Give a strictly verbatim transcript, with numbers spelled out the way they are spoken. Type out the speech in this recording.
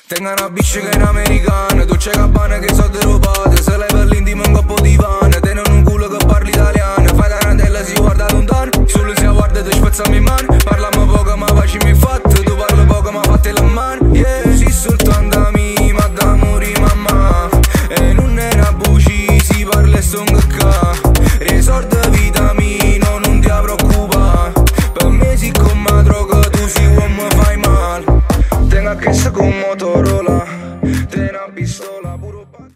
Tengo una bici che è in americana, tu c'è Gabbana che so derubate. Se lei per l'intimo un coppo di pane, tenen un culo che parli italiano. Fai tarantella si guarda lontano, solo si guarda e ti spezzami in mano. Parliamo poco ma facciamo fatto, tu parli poco ma fatti la mano. Yeah, si soltanto a me, ma da muri mamma. E non è una buci, si parla e son cacca. Risorda vita mia, non ti preoccupa. Per me si come droga, tu si uomo fai male. Tengo a che con Motorola,